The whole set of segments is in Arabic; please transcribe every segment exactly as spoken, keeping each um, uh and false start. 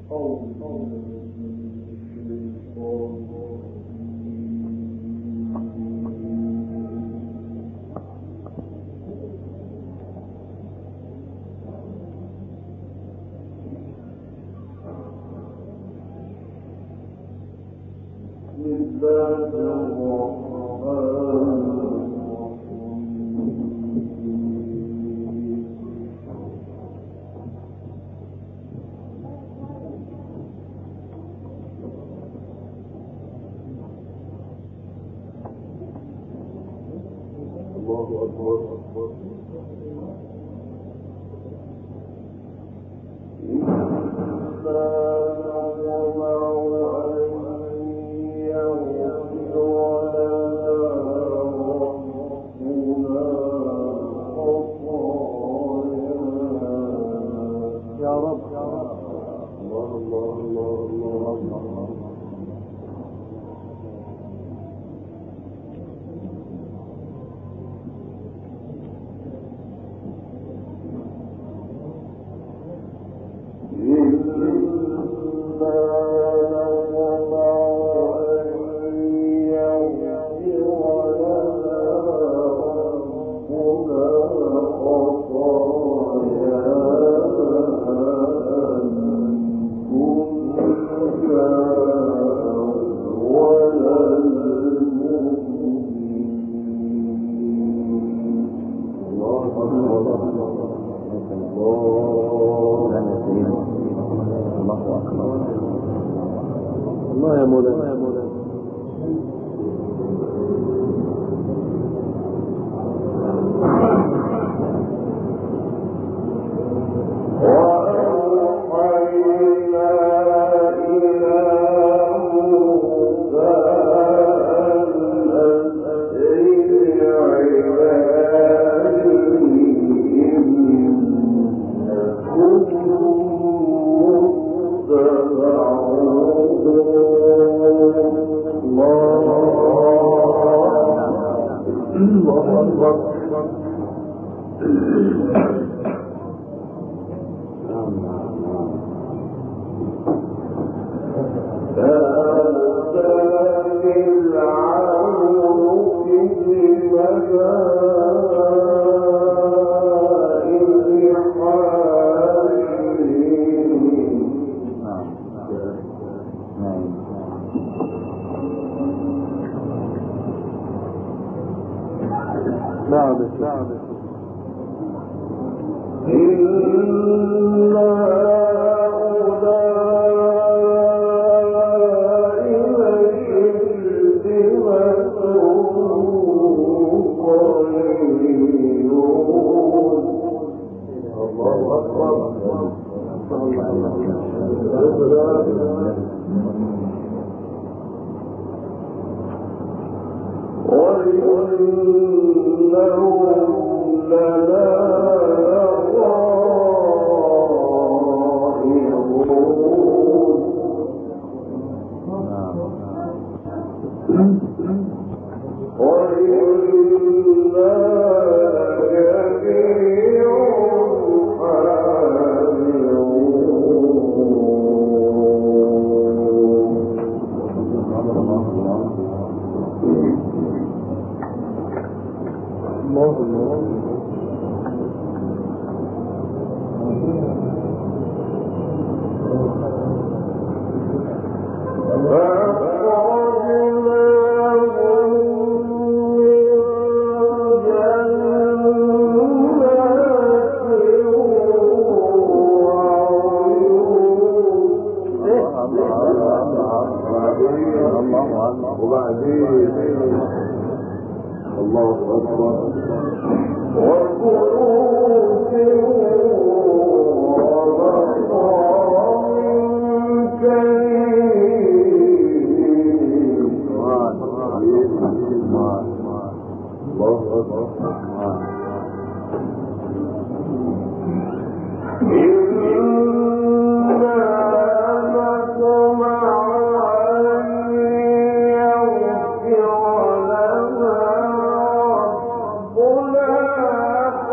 الله يا مولانا.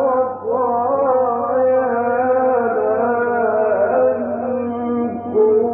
Oh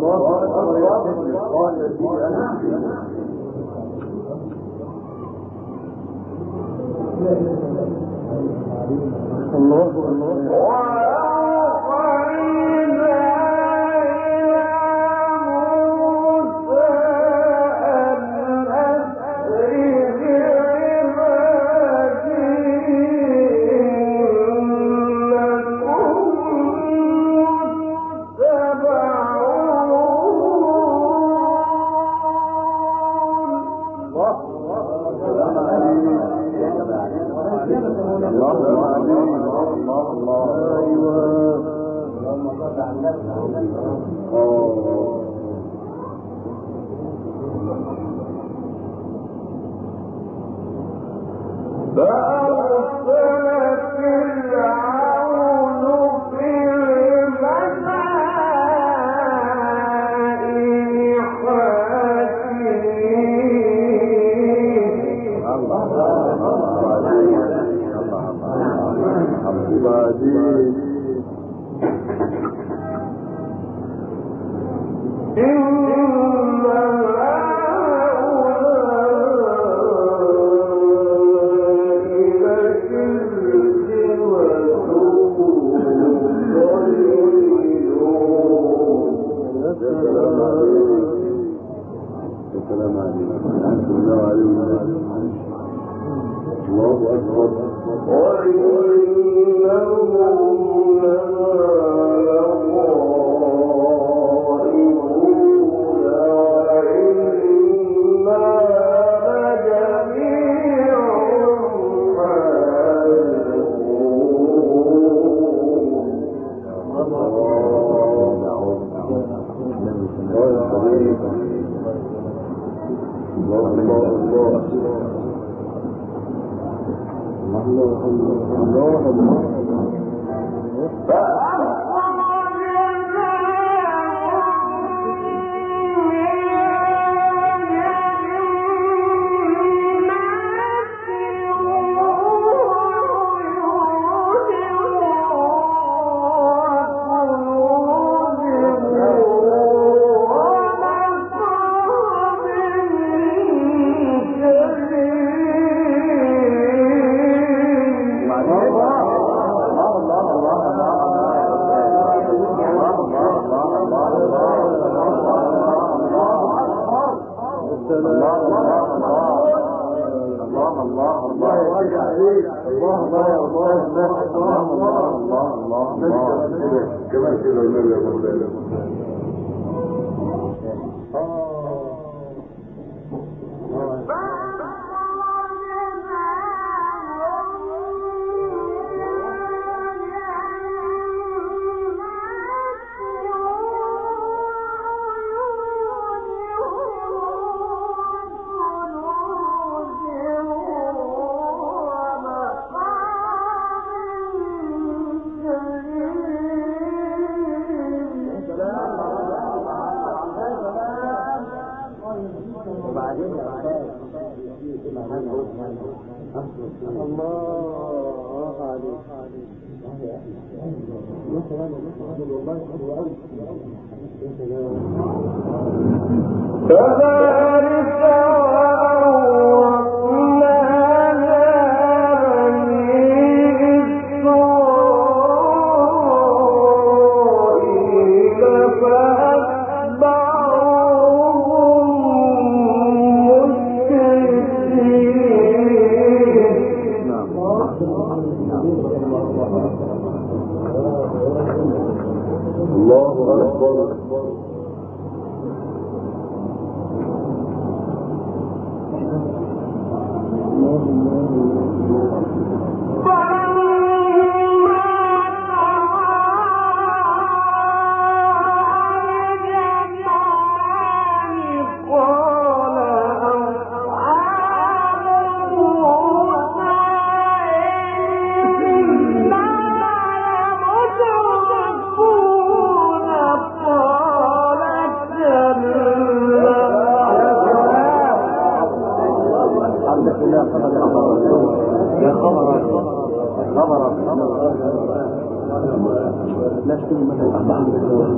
لا تكون مثلا أربعة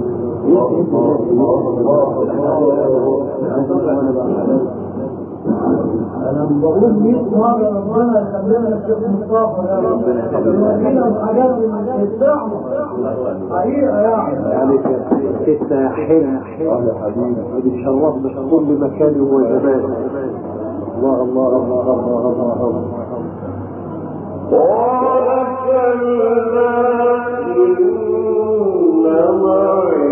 انا بقول مئة مرة ربنا يخلينا الشيخ مصطفى يا رب يخلينا الحاجات اللي بتدعمه حقيقة يعني يعني كده حلم يا حبيبي بتشرفنا في كل مكان وزمان. الله الله الله الله الله الله قال كلا إنما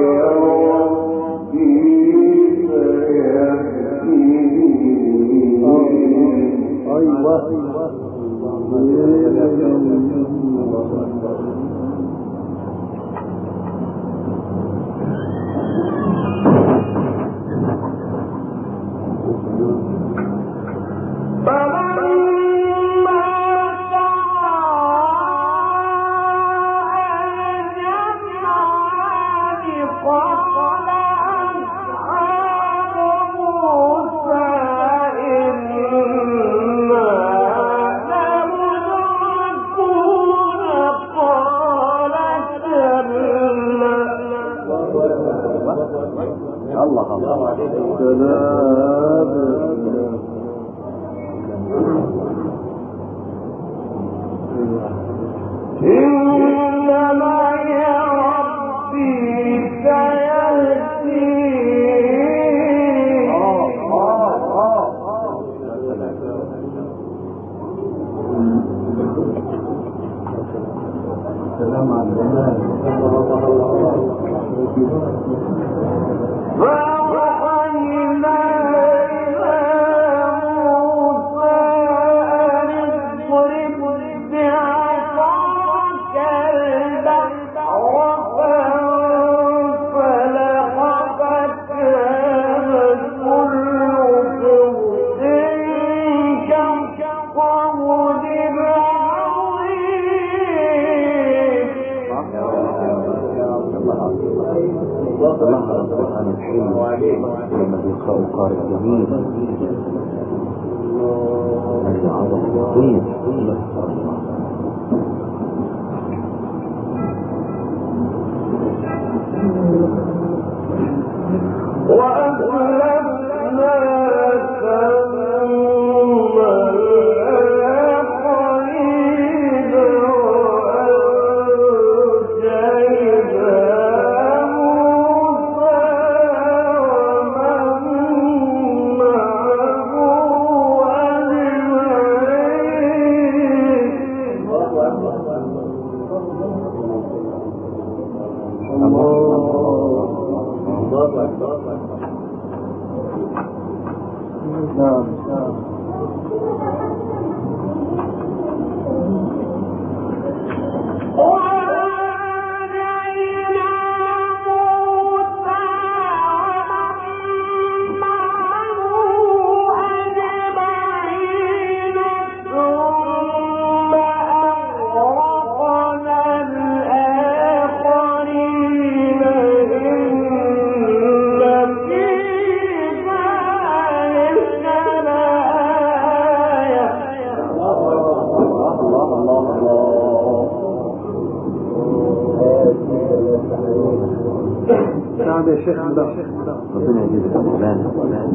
ربنا يجزيك مولانا.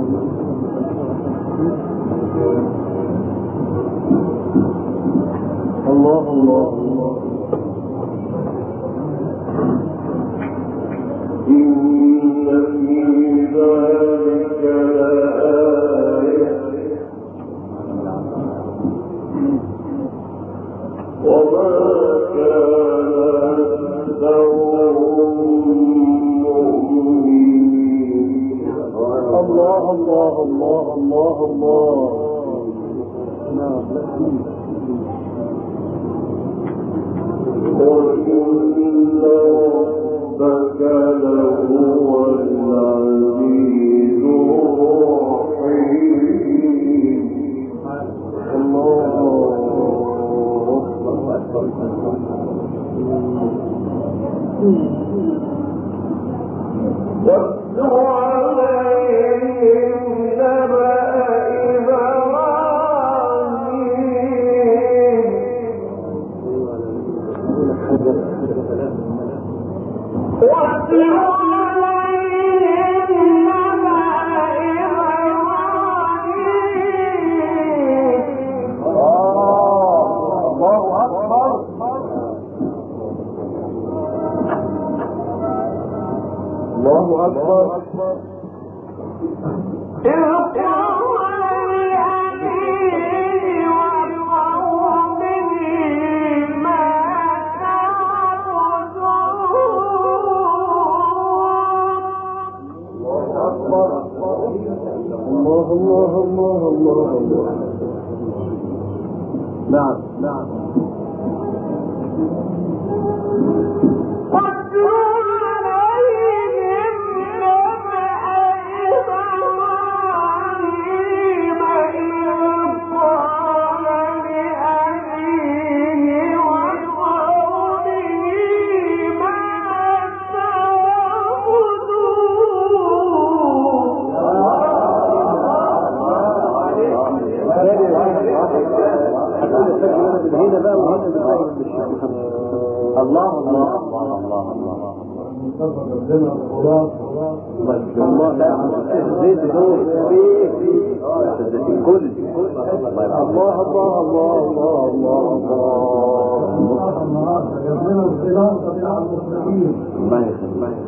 الله الله الله إن في ذلك لآية وما كان أكثرهم مؤمنين. الله الله الله الله الله وإن ربك لهو العزيز الرحيم. الله واتل عليهم نبأ إبراهيم واتل عليهم الله أكبر. الله الله الله الله الله. نعم نعم. هنا بقى وهنا بقى الله الله الله الله الله الله لا زيت دور فيه فيه كل الله الله الله الله الله جبنا الخلاصة بتاع المسلمين الله يخليك.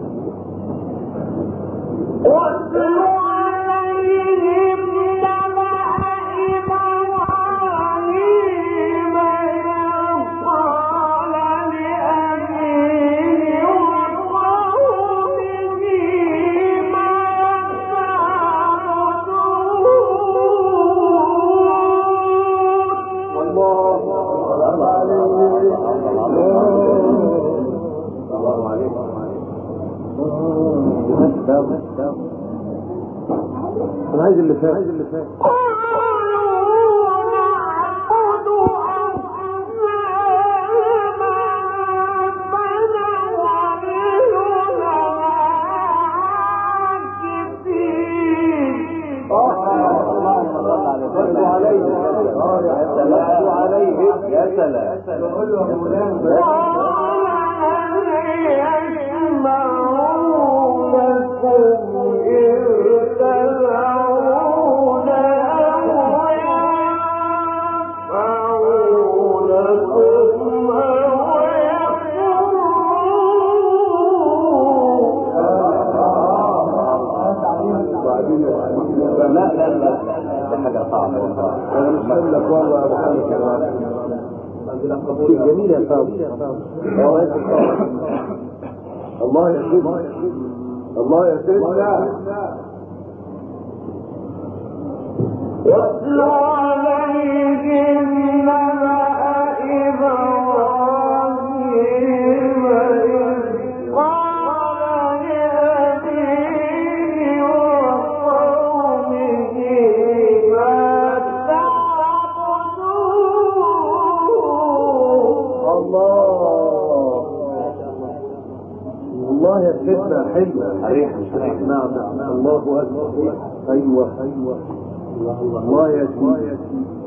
أنا عايز اللي فات عايز اللي فات يا سلام لا لا لا دي حاجة صعبة أنا مش هقول لك والله أبو حامد جميل يا فاضل الله يسلمك الله يسلمك واتل عليهم نبأ إبراهيم إذ قال لأبيه وقومه ما تعبدون. الله الله يا سيدنا حلو صحيح نعم نعم الله أكبر. أيوة أيوة الله يا سيدي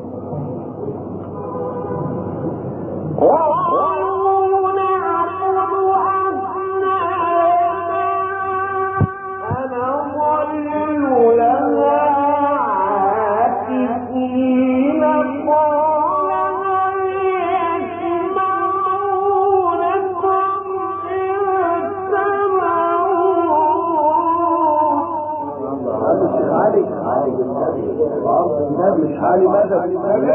مش حالي ماذا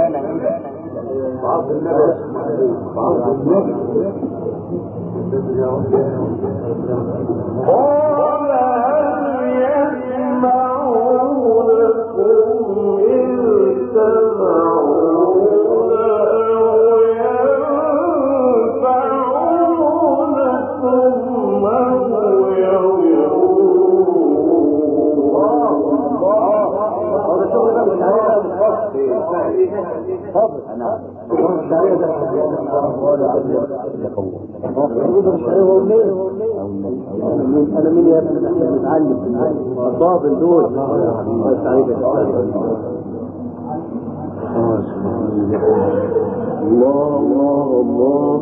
بعض النبي بعض النبي قال هل يسمعونكم إذ تدعون أو ينفعونكم أو فضل انا الشعريه ده انا مين يا ابني احنا بنتعلم الفاضل دول الله سعيد الله الله الله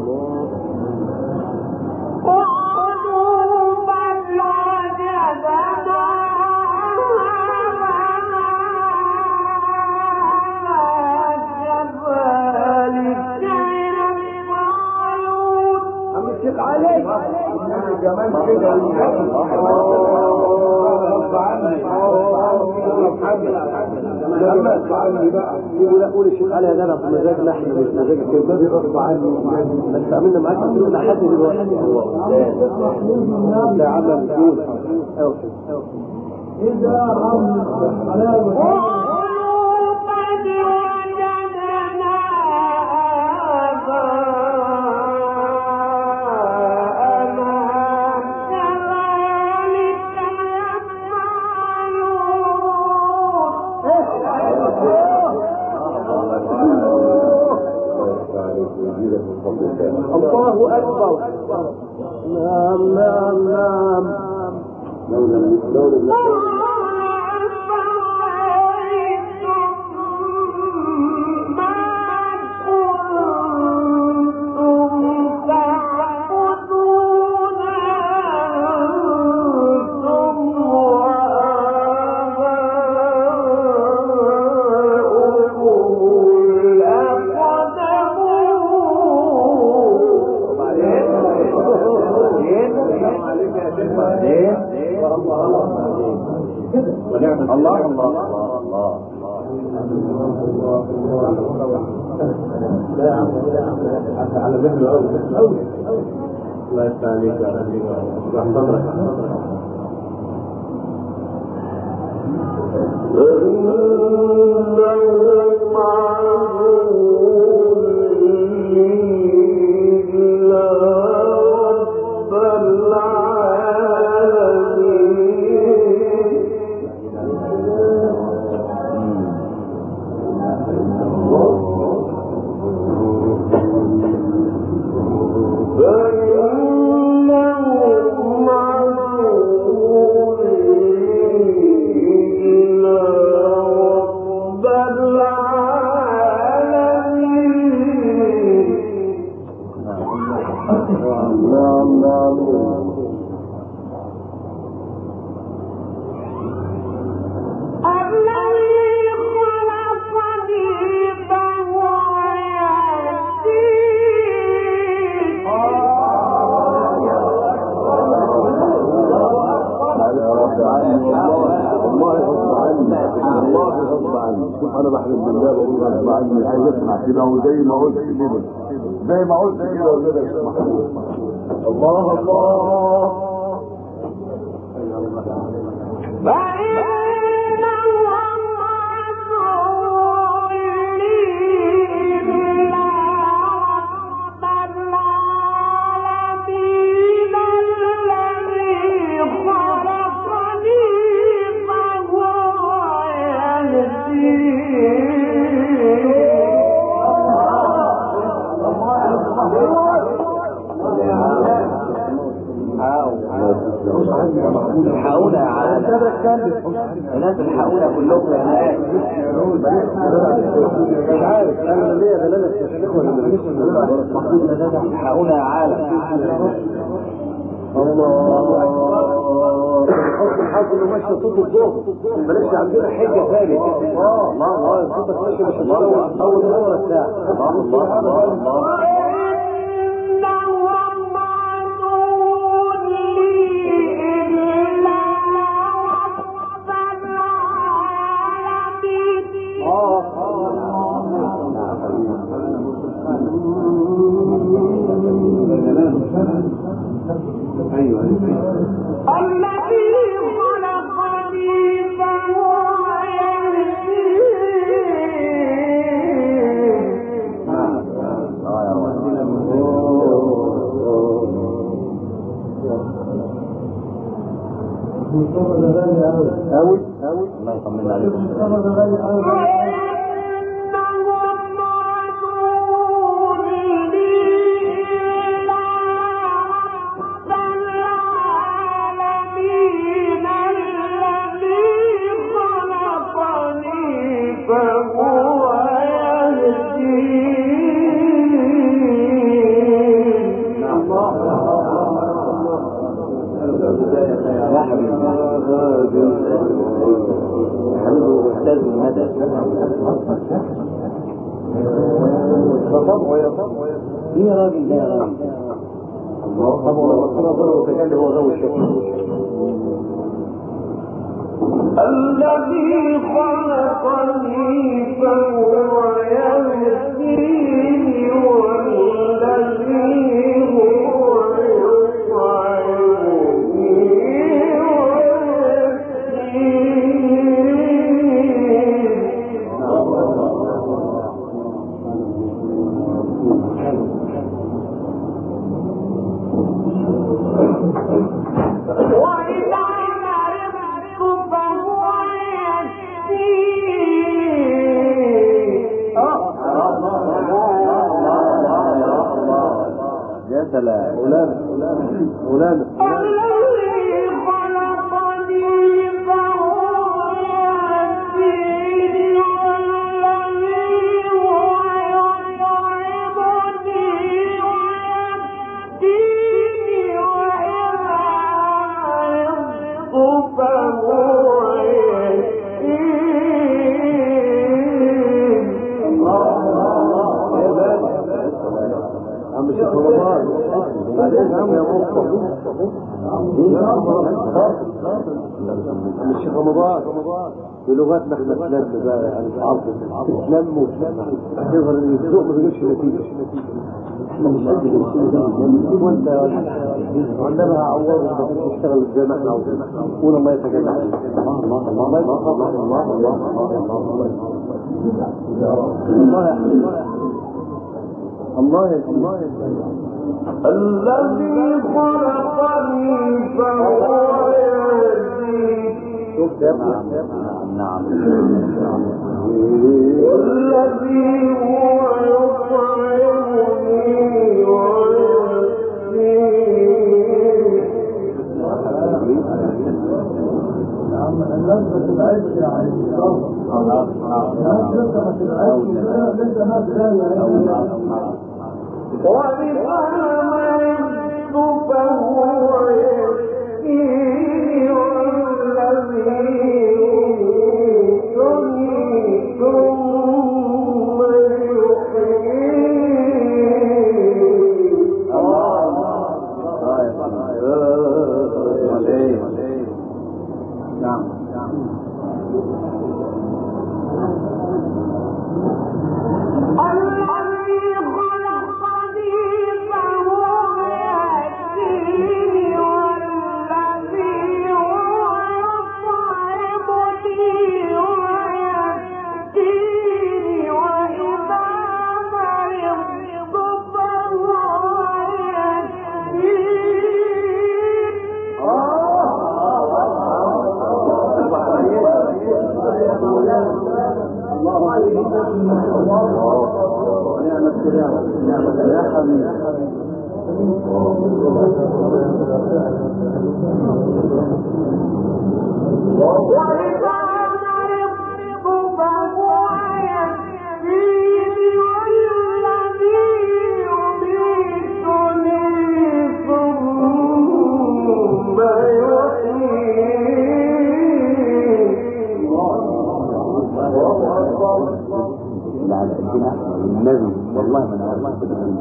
عليك الجمال كده غصب عني غصب عني بقى يقول اقول الشيخ علي ده انا في مزاجنا احنا مش مزاج الكلمه دي غصب عني بس عملنا معاك كل لحد دلوقتي هو ده عمل دول اذا عم على الله أكبر. نعم نعم نعم لولا لولا الله الله الله لا على مهله قوي الله يفتح عليك يا ربي ويفتح صدرك انا بحلف بالله بقول غصب عني عايز اسمع كده وزي ما قلت كده زي ما قلت كده وكده يا محمود الله الله الحقونا يا عالم الناس الحقونا كلهم يا ناس مش عارف انا ليا دلاله التشريح ولا ماليش الحقونا يا عالم الله حط الحظ انه ماشي صوت الظهر بلاش عندنا حجه ثانيه الله الله صوتك ماشي مش هتطول اول مره ساعه الله الله الله ايوه الذي خلقني فهو يهديه قوي قوي الله يطمنا عليكم يا راجل ده يا راجل طب وربنا ضرب وتجلى هو ذو الشكر. الذي خلقني فهو يهديني والذي هو يطعمني وإذا مرضت فهو يا سلام مولانا مولانا الذي خلقني فهو يهديني والذي هو يطعمني ويسقيني وإذا مرضت فهو عم الشيخ رمضان بعدين عم يا مصطفى عم الشيخ رمضان بلغتنا احنا تلم بقى يعني تلم وتلم تظهر ان الذوق ما بيجيبش نتيجه. احنا مش قد الشيء وانت عندما عوضنا نشتغل زي ما احنا عاوزين قول الله يتجلى الله الله الله الله الله الله الله الله الذي خلقني فهو يهديني شوف يا ابني نعم والذي هو يطعمني ويسقيني. الناس ما تبعدش يا عيني الناس لسه ما تبعدش لسه ما تبعدش وإذا مرضت فهو يشفيني والذي يميت ثم يحييني. نعم الذي خلقني فهو يهديني والذي هو يطعمني ويسقيني وإذا مرضت فهو الله عليك ونعم السلام نعم يا حبيبي وإذا مرضت فهو يشفيني والذي يميتني ثم يحييني. على قدنا النبي والله ما انا عارف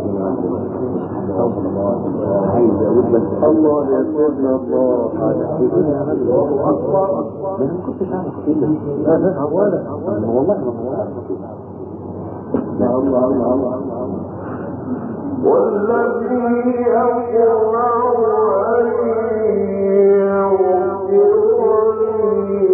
عايز اقول بس الله يا سيدنا الله الله اكبر ما كنتش اعرف كده ولا والله ما اعرف كده يا الله الله الله والذي أقرأ أن يغفرني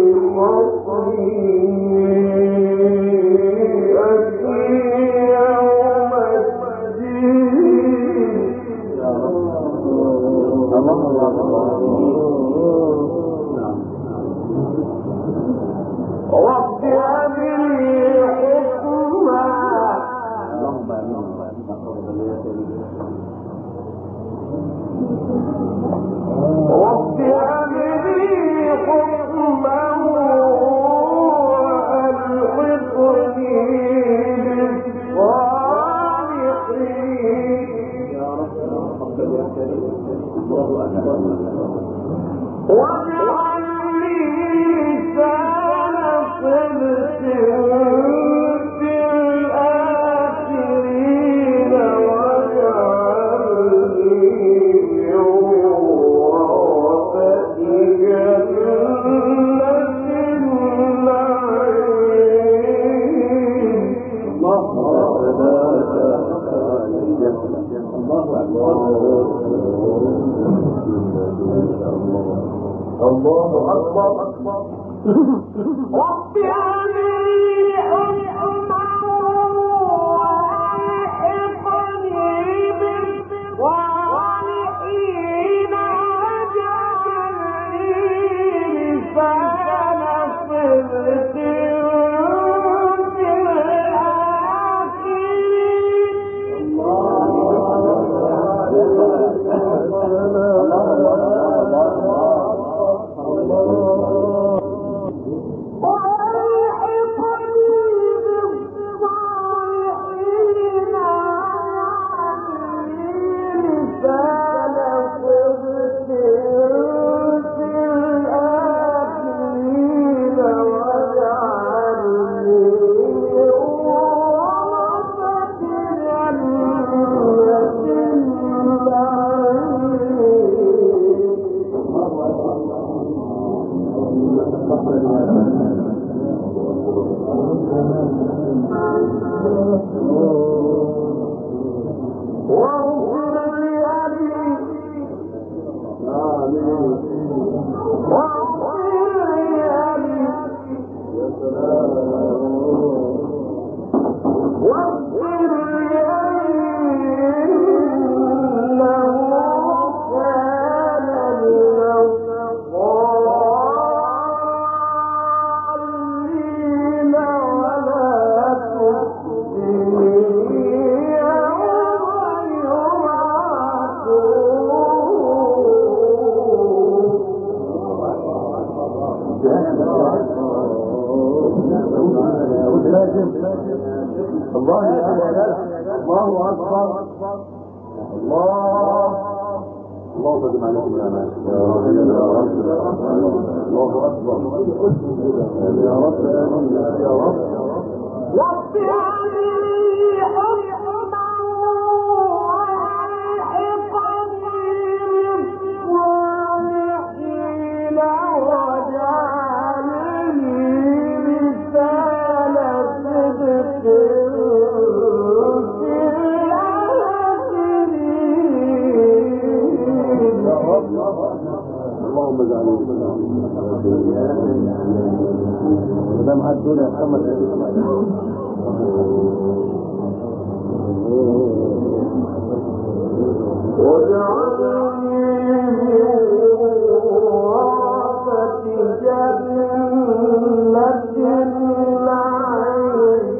خطيئتي يوم الدين. الله الله رب هب لي حكما اللهم امين رب هب لي حكما وألحقني بالصالحين. واجعل لي لسان صدق في الآخرين واجعلني الله أكبر رب هذه حكما وألحقني بالصالحين واجعلني لسان صدق في الآخرين. الله الله أكبر الله الله قدم عليكم يا ناس يا رب الله أكبر يا رب يا رب رب هذه حكما وألحقني بالصالحين واجعلني لسان صدق في الآخرين. اللهم اجعله ما معاد الدنيا محمد واجعلني من ورثة جنة النعيم.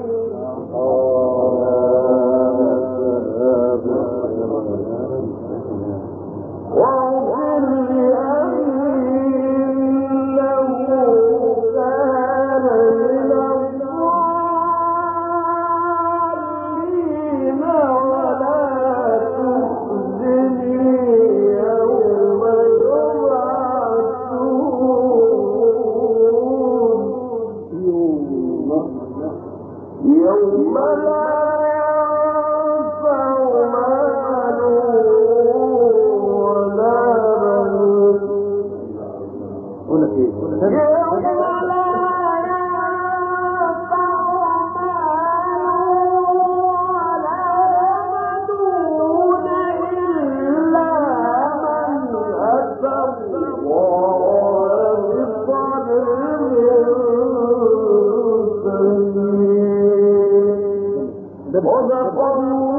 واغفر لأبي إنه كان من الضالين ولا تخزني يوم يبعثون يوم لا ينفع مال ولا بنون هنا كيف يوم لا ينفع مال ولا بنون إلا من أتى الله بقلب سليم. صدق الله